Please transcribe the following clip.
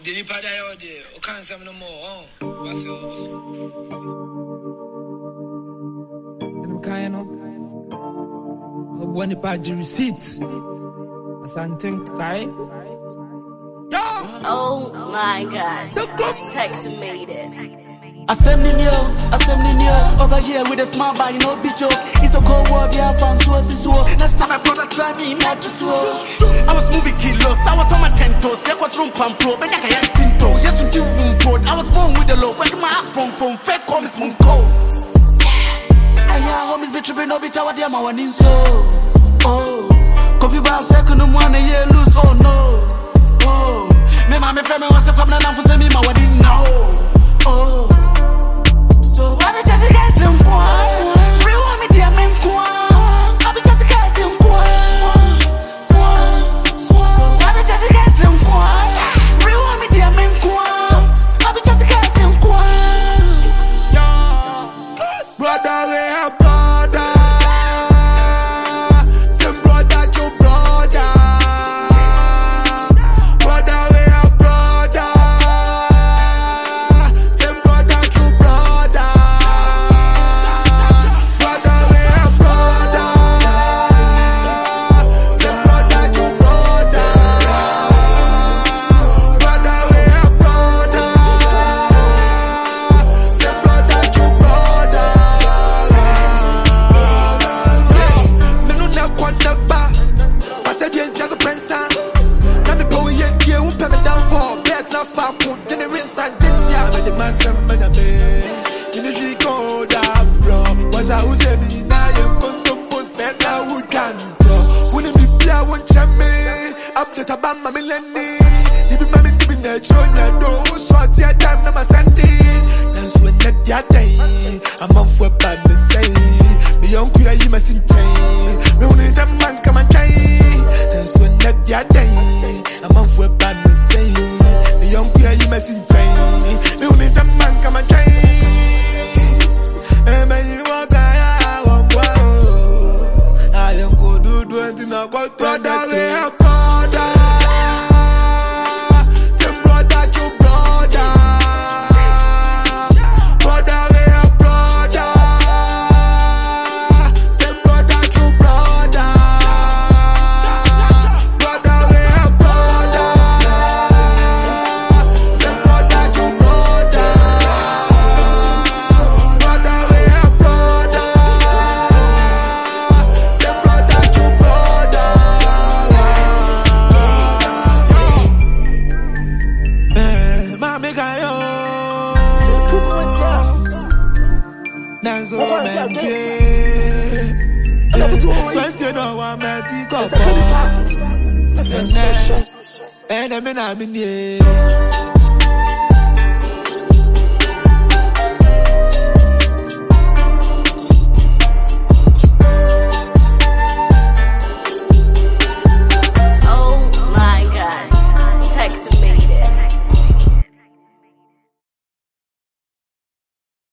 the pada yo de o kan sem no more what's kind of when the pad receipt as I think kai oh my god so made it. I send in you, over here with a small body, no be joke. It's a cold world, yeah, fans so. Next time my brother try me, not to I was moving kilos, I was on my 10 toes, there was room pump pro, but I can't tinto. Yes, you road. I was born with the low, working my ass from fake comes moon cold. I hear homies be tripping, no be tower, dear, my one in so. Oh, coffee bar second, no one a year loose, oh no. Oh, me, my friend, was the family, and for me, my wedding now. Oh. So I be just a guy some point. Real want me dear men point. I be just a guy some point. So I be just a guy some point. Real want me dear men point. I be just a guy some point. Yo, brother we have brother. Some brother to brother. Brother we have brother. Update about my millennium. You be my giving a junior door. Short your time, no my sandy. Dance when that day. I'm on for bad me say. Me young queer, you must in chain. Me only the man come and try. Dance when that day. I'm on for bad me say. Me young queer, you must in chain. Me only the man come and try. And you walk I want wow. I am go do 20 now. What brother we have. And I'm in